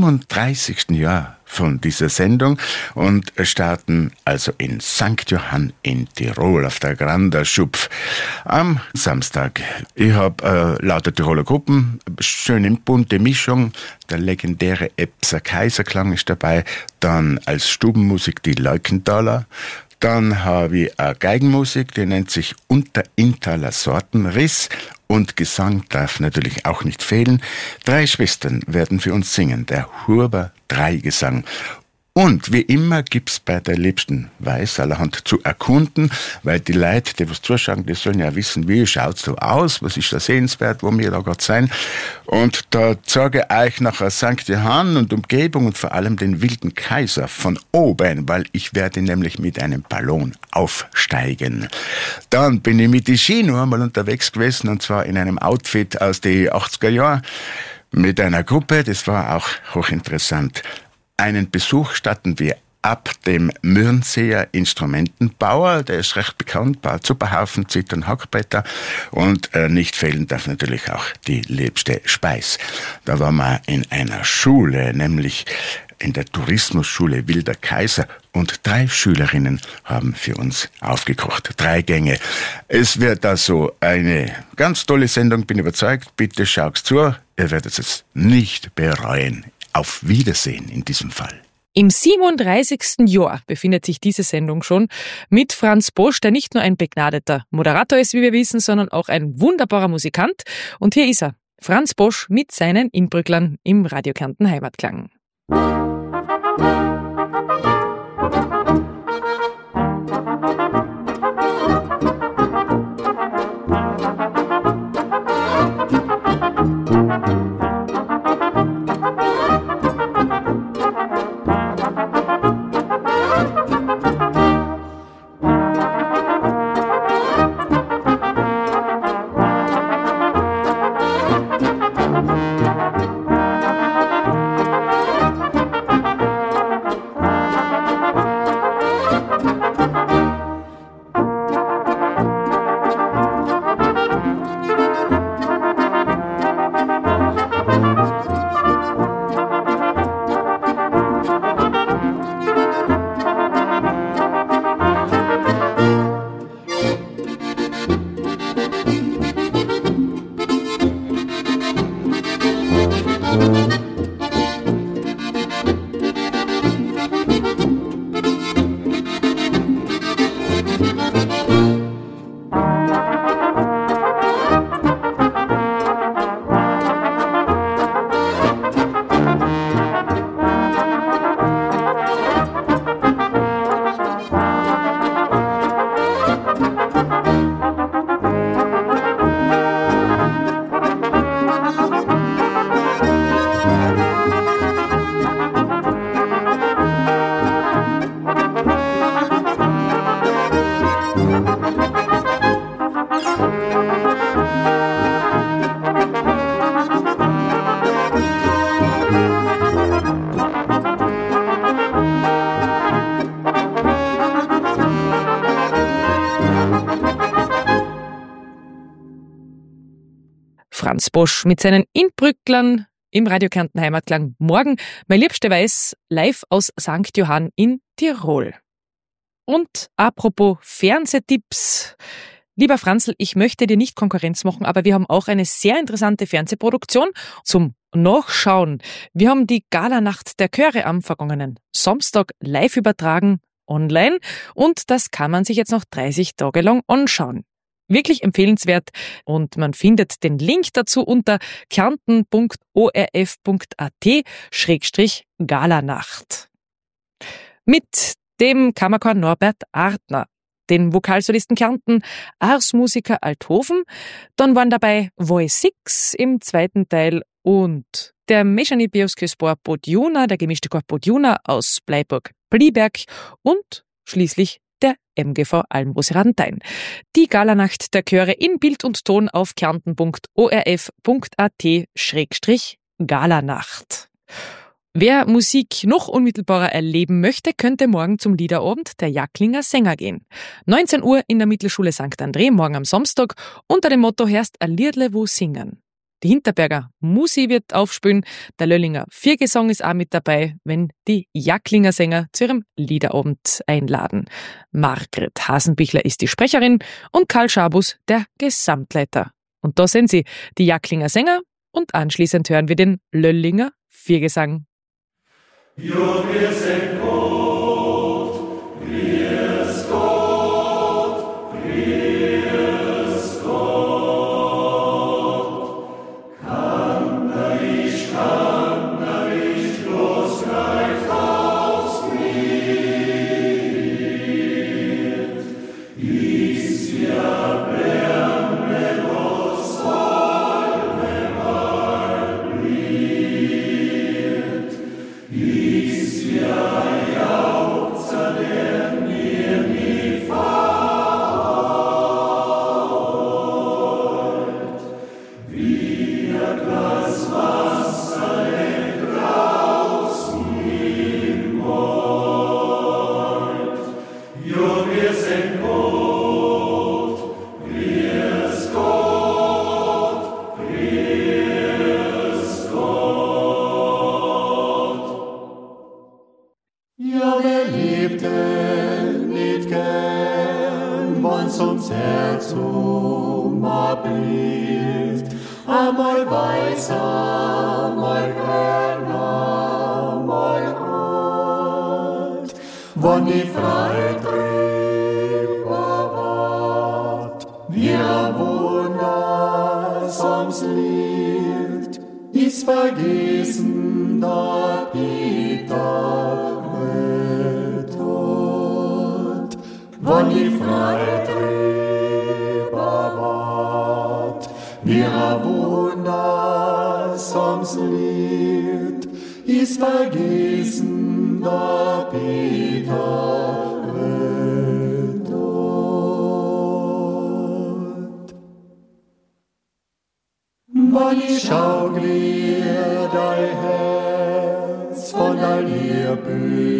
37. Jahr von dieser Sendung und starten also in St. Johann in Tirol auf der Grander Schupf am Samstag. Ich habe lauter Tiroler Gruppen, schöne bunte Mischung. Der legendäre Epser Kaiserklang ist dabei, dann als Stubenmusik die Leukenthaler. Dann habe ich eine Geigenmusik, die nennt sich Unter-Inntaler Sortenriss. Und Gesang darf natürlich auch nicht fehlen. 3 Schwestern werden für uns singen, der Huber Dreigesang. Und wie immer gibt's bei der Liebsten Weiß allerhand zu erkunden, weil die Leute, die was zuschauen, die sollen ja wissen, wie schaut's so aus, was ist da sehenswert, wo wir da gerade sein. Und da zeige ich euch nachher St. Johann und Umgebung und vor allem den Wilden Kaiser von oben, weil ich werde nämlich mit einem Ballon aufsteigen. Dann bin ich mit die Skino einmal unterwegs gewesen und zwar in einem Outfit aus den 80er Jahren mit einer Gruppe, das war auch hochinteressant. Einen Besuch statten wir ab dem Mürnseer Instrumentenbauer, der ist recht bekannt, baut Superhaufen, Zittern, Hackbretter und nicht fehlen darf natürlich auch die liebste Speis. Da waren wir in einer Schule, nämlich in der Tourismusschule Wilder Kaiser und 3 Schülerinnen haben für uns aufgekocht. 3 Gänge. Es wird also eine ganz tolle Sendung, bin überzeugt. Bitte schaut's zu, ihr werdet es nicht bereuen. Auf Wiedersehen in diesem Fall. Im 37. Jahr befindet sich diese Sendung schon mit Franz Bosch, der nicht nur ein begnadeter Moderator ist, wie wir wissen, sondern auch ein wunderbarer Musikant. Und hier ist er, Franz Bosch mit seinen Inbrücklern im Radio Kärnten Heimatklang. Franz Bosch mit seinen Inbrücklern im Radio Kärnten Heimatklang. Morgen, mein Liebste Weiß, live aus St. Johann in Tirol. Und apropos Fernsehtipps. Lieber Franzl, ich möchte dir nicht Konkurrenz machen, aber wir haben auch eine sehr interessante Fernsehproduktion zum Nachschauen. Wir haben die Galanacht der Chöre am vergangenen Samstag live übertragen, online, und das kann man sich jetzt noch 30 Tage lang anschauen. Wirklich empfehlenswert und man findet den Link dazu unter kärnten.orf.at/Galanacht. Mit dem Kammerchor Norbert Artner, den Vokalsolisten Kärnten, Ars Musica Althofen, dann waren dabei Voice 6 im zweiten Teil und der Mechani Bioskespor Podjuna, der gemischte Chor Podjuna aus Bleiburg-Bliberg und schließlich der MGV Almroseradentein. Die Galanacht der Chöre in Bild und Ton auf kärnten.orf.at/Galanacht. Wer Musik noch unmittelbarer erleben möchte, könnte morgen zum Liederabend der Jacklinger Sänger gehen. 19 Uhr in der Mittelschule St. André, morgen am Samstag, unter dem Motto Herst a Liedle wo singen. Die Hinterberger Musi wird aufspielen, der Löllinger Viergesang ist auch mit dabei, wenn die Jacklinger Sänger zu ihrem Liederabend einladen. Margret Hasenbichler ist die Sprecherin und Karl Schabus der Gesamtleiter. Und da sind sie, die Jacklinger Sänger, und anschließend hören wir den Löllinger Viergesang. Jo, wir sind Gott, grüß Gott, grüß Gott. Kann ich, bloß greift aufs Lied. Ist ja Bärme, was allemal blieb. Ist ja Jauchzer, der mir nie fällt. Wie ein Glas Wasser draußen im Wald. Jo, wir sind Gott, grüß Gott, grüß Gott. Ja, wer liebt denn nicht gern, wann's ums Herz umabblieft? Einmal weiß, einmal gern, einmal alt. Wann die Freiheit drüber ward, wie ein wundersames Lied, ist vergessen, da Peter tot. Wann die Freiheit drüber ward, wie ein wundersames Lied, ist vergessen, da Peter tot. Wann ich schau, wie dein Herz von dein Liebe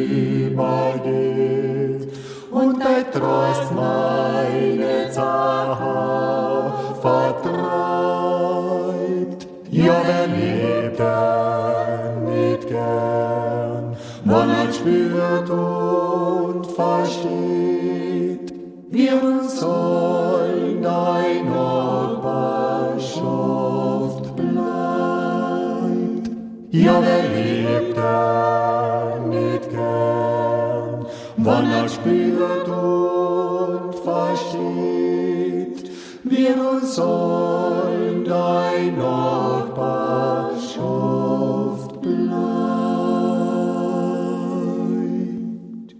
übergeht und dein Trost meine Zart vertreibt. Ja, wer lebt denn nicht gern, wann er spürt und versteht, wir uns sollen dein Nachbarschaft bleibt. Ja, wer lebt denn nicht gern, wann er spürt und versteht, wir uns sollen dein Nachbarschaft bleibt.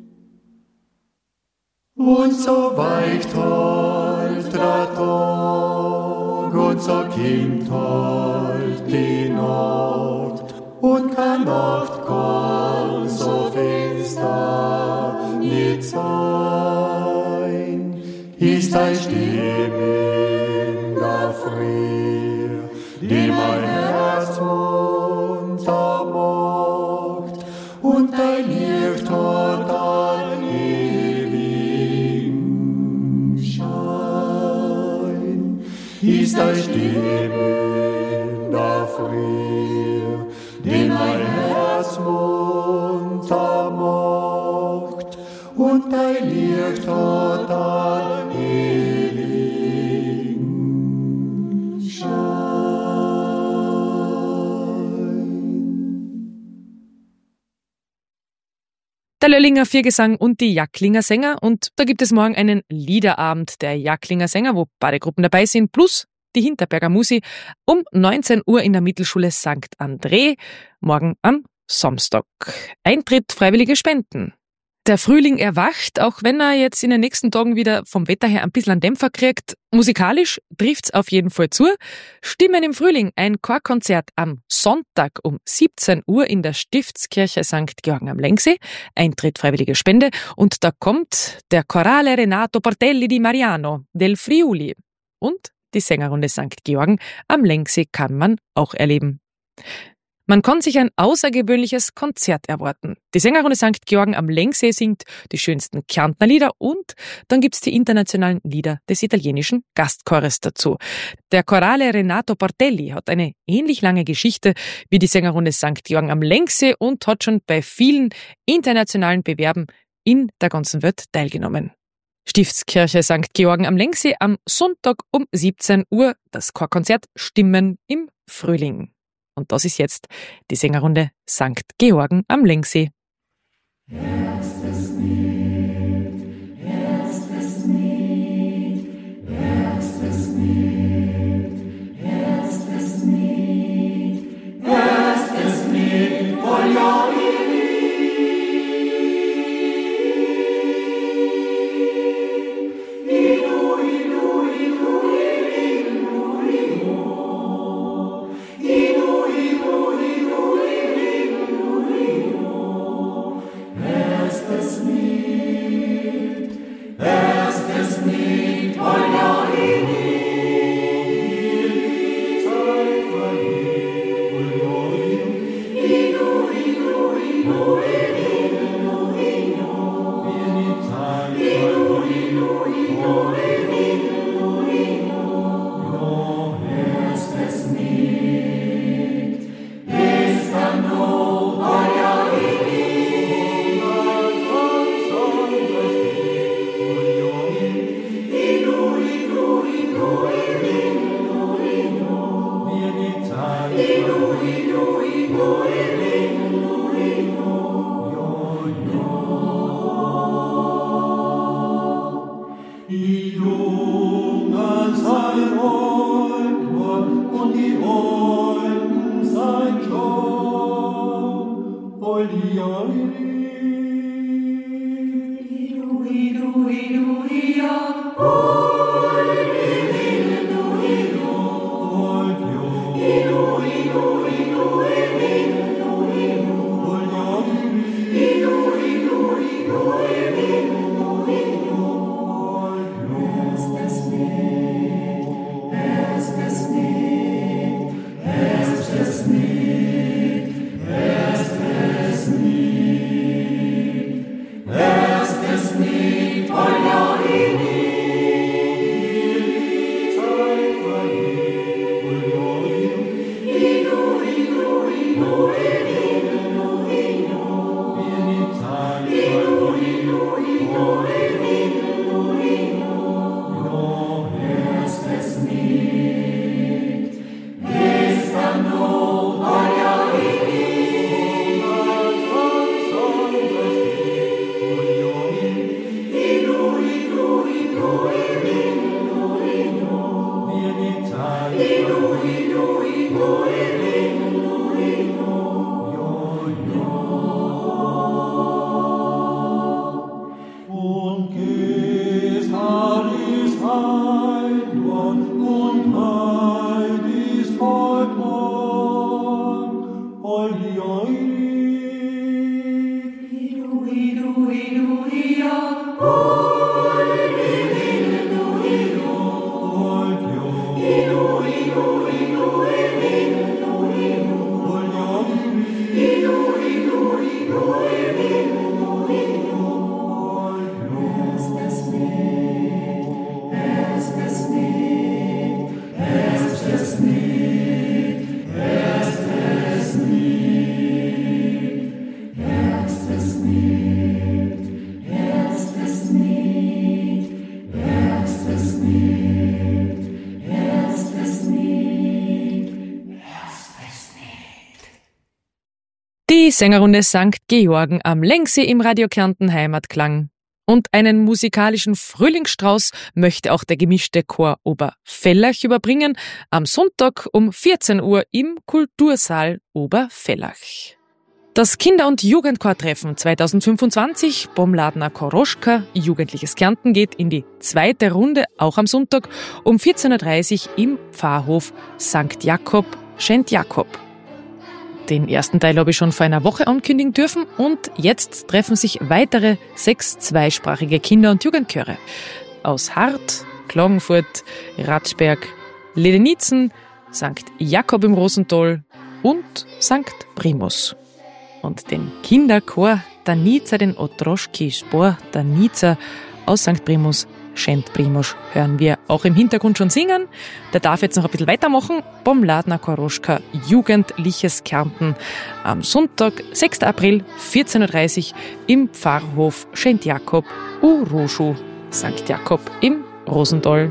Und so weicht halt der Tag und so kommt halt die Nacht und keine Nacht kann so finster nicht sein. Ist ein Stimme in der Früh, die mein Herz untermacht und dein Licht hat an ewigen Schein. Ist ein Stimme in der Früh, die mein Herz untermacht und dein Licht hat an ewigen Schein. der Löllinger Viergesang und die Jacklinger Sänger. Und da gibt es morgen einen Liederabend der Jacklinger Sänger, wo beide Gruppen dabei sind, plus die Hinterberger Musi um 19 Uhr in der Mittelschule St. André, morgen am Samstag. Eintritt, freiwillige Spenden. Der Frühling erwacht, auch wenn er jetzt in den nächsten Tagen wieder vom Wetter her ein bisschen einen Dämpfer kriegt. Musikalisch trifft's auf jeden Fall zu. Stimmen im Frühling, ein Chorkonzert am Sonntag um 17 Uhr in der Stiftskirche St. Georgen am Lengsee. Eintritt, freiwillige Spende. Und da kommt der Chorale Renato Portelli di Mariano del Friuli. Und die Sängerrunde St. Georgen am Lengsee kann man auch erleben. Man kann sich ein außergewöhnliches Konzert erwarten. Die Sängerrunde St. Georgen am Lengsee singt die schönsten Kärntner Lieder und dann gibt's die internationalen Lieder des italienischen Gastchores dazu. Der Chorale Renato Portelli hat eine ähnlich lange Geschichte wie die Sängerrunde St. Georgen am Lengsee und hat schon bei vielen internationalen Bewerben in der ganzen Welt teilgenommen. Stiftskirche St. Georgen am Lengsee am Sonntag um 17 Uhr, das Chorkonzert Stimmen im Frühling. Und das ist jetzt die Sängerrunde St. Georgen am Lengsee. Erstes Lied, erstes Lied, erstes Lied, erstes Lied, erstes Lied, erstes Lied, erstes Lied. Die Sängerrunde St. Georgen am Längsee im Radio Kärnten Heimatklang. Und einen musikalischen Frühlingsstrauß möchte auch der gemischte Chor Oberfellach überbringen, am Sonntag um 14 Uhr im Kultursaal Oberfellach. Das Kinder- und Jugendchortreffen 2025 Bomladner Koroschka Jugendliches Kärnten geht in die zweite Runde, auch am Sonntag um 14.30 Uhr im Pfarrhof St. Jakob, Schent Jakob. Den ersten Teil habe ich schon vor einer Woche ankündigen dürfen und jetzt treffen sich weitere 6 zweisprachige Kinder- und Jugendchöre aus Hart, Klagenfurt, Ratsberg, Ledenitzen, St. Jakob im Rosental und St. Primus. Und den Kinderchor Danica, den Otroschki Spor Danica aus St. Primus, Schent Primus, hören wir auch im Hintergrund schon singen. Der darf jetzt noch ein bisschen weitermachen. Bomladner Koroschka Jugendliches Kärnten am Sonntag, 6. April, 14.30 Uhr im Pfarrhof Schent Jakob, Uroschu, St. Jakob im Rosental.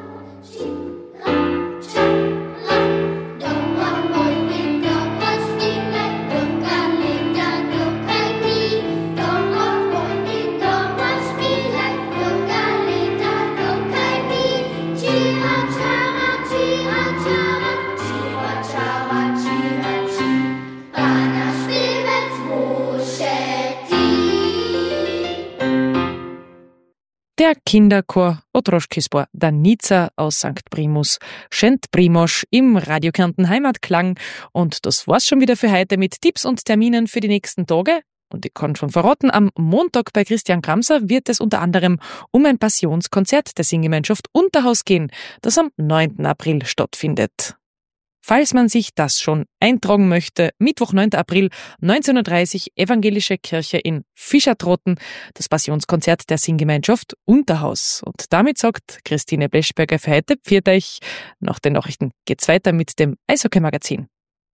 Der Kinderchor Otroschkispor Danica aus St. Primus, Schent Primosch im Radio Kärnten Heimatklang. Und das war's schon wieder für heute mit Tipps und Terminen für die nächsten Tage. Und ich kann schon verraten, am Montag bei Christian Kramser wird es unter anderem um ein Passionskonzert der Singgemeinschaft Unterhaus gehen, das am 9. April stattfindet. Falls man sich das schon eintragen möchte, Mittwoch, 9. April, 19.30 Uhr, Evangelische Kirche in Fischertroten, das Passionskonzert der Singgemeinschaft Unterhaus. Und damit sagt Christine Bleschberger für heute pfiat euch. Nach den Nachrichten geht's weiter mit dem Eishockey-Magazin.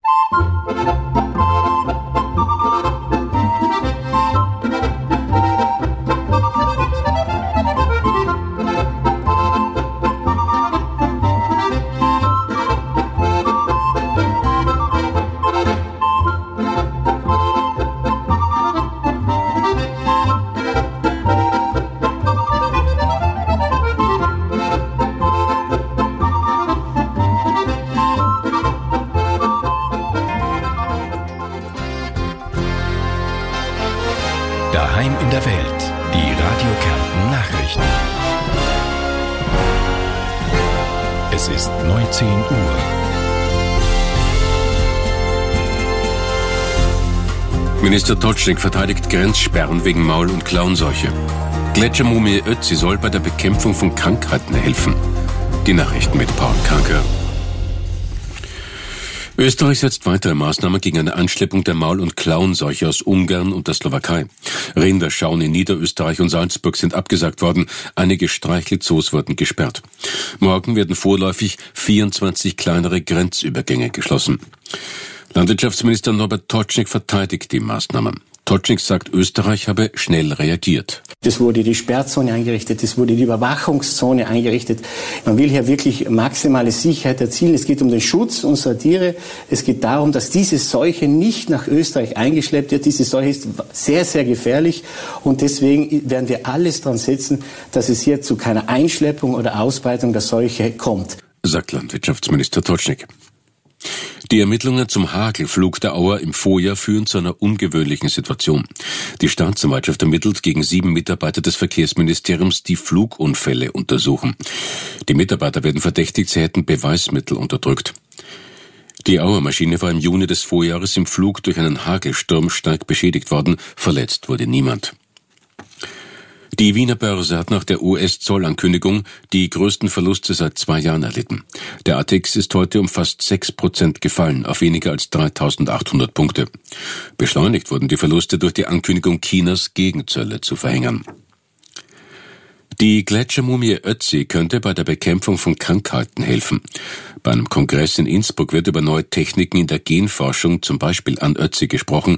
Daheim in der Welt, die Radio Kärnten Nachrichten. Es ist 19 Uhr. Minister Totschnig verteidigt Grenzsperren wegen Maul- und Klauenseuche. Gletschermumie Ötzi soll bei der Bekämpfung von Krankheiten helfen. Die Nachrichten mit Paul Kanker. Österreich setzt weitere Maßnahmen gegen eine Anschleppung der Maul- und Klauenseuche aus Ungarn und der Slowakei. Rinderschauen in Niederösterreich und Salzburg sind abgesagt worden. Einige Streichelzoos wurden gesperrt. Morgen werden vorläufig 24 kleinere Grenzübergänge geschlossen. Landwirtschaftsminister Norbert Totschnig verteidigt die Maßnahmen. Totschnig sagt, Österreich habe schnell reagiert. Es wurde die Sperrzone eingerichtet, es wurde die Überwachungszone eingerichtet. Man will hier wirklich maximale Sicherheit erzielen. Es geht um den Schutz unserer Tiere. Es geht darum, dass diese Seuche nicht nach Österreich eingeschleppt wird. Diese Seuche ist sehr, sehr gefährlich und deswegen werden wir alles dran setzen, dass es hier zu keiner Einschleppung oder Ausbreitung der Seuche kommt, sagt Landwirtschaftsminister Totschnig. Die Ermittlungen zum Hagelflug der Auer im Vorjahr führen zu einer ungewöhnlichen Situation. Die Staatsanwaltschaft ermittelt gegen 7 Mitarbeiter des Verkehrsministeriums, die Flugunfälle untersuchen. Die Mitarbeiter werden verdächtigt, sie hätten Beweismittel unterdrückt. Die Auer-Maschine war im Juni des Vorjahres im Flug durch einen Hagelsturm stark beschädigt worden. Verletzt wurde niemand. Die Wiener Börse hat nach der US-Zollankündigung die größten Verluste seit 2 Jahren erlitten. Der ATX ist heute um fast 6% gefallen, auf weniger als 3.800 Punkte. Beschleunigt wurden die Verluste durch die Ankündigung Chinas, Gegenzölle zu verhängen. Die Gletschermumie Ötzi könnte bei der Bekämpfung von Krankheiten helfen. Bei einem Kongress in Innsbruck wird über neue Techniken in der Genforschung, zum Beispiel an Ötzi, gesprochen.